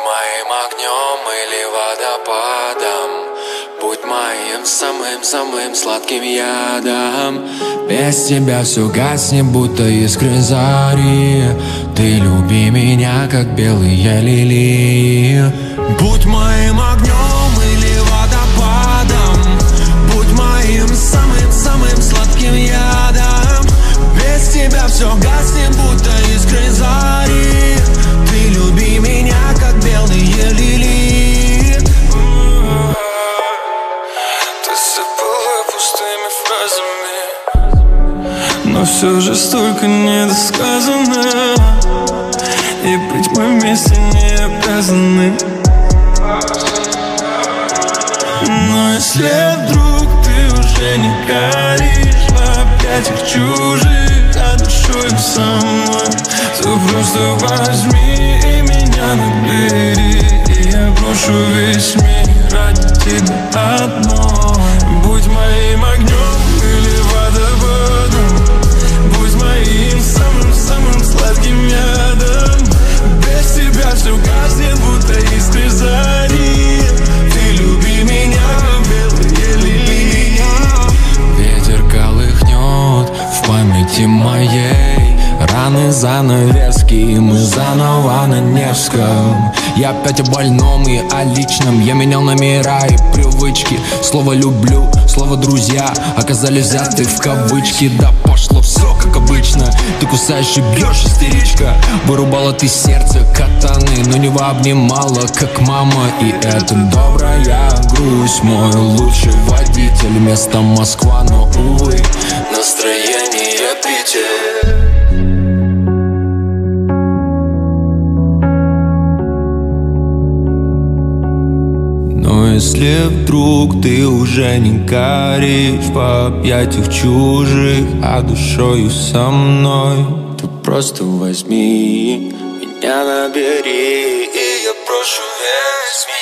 моим огнем или водопадом, будь моим самым-самым сладким ядом. Без тебя все гаснет, будто искры зари. Ты люби меня, как белые лилии. Будь моим огнем или водопадом, будь моим самым-самым сладким ядом. Без тебя все гаснет, будто искры зари. Ты люби меня, как белые лилии. Ты сыпала пустыми фразами, но все же столько недосказано, и быть мы вместе не обязаны. Но если вдруг ты уже не горишь в объятиях чужих, а душою со мной, то просто возьми и меня набери, и я брошу весь мир ради тебя одной. Будь моим огнем или водопадом, будь моим самым-самым сладким ядом. Без тебя все гаснет, будто искры зари. Ты люби меня, белые лилии. Ветер колыхнет в памяти моей, раны занавески, и мы заново на Невском. Я опять о больном и о личном. Я менял номера и привычки. Слово «люблю», слово «друзья» оказались взяты в кавычки. Да пошло все как обычно. Ты кусаешь и бьешь, истеричка. Вырубала ты сердце катаны, но не обнимала, как мама. И это добрая грусть, мой лучший водитель. Место Москва, но, увы, настроение Питер. Но если вдруг ты уже не горишь в объятиях чужих, а душою со мной, то просто возьми, меня набери, и я прошу весь мир.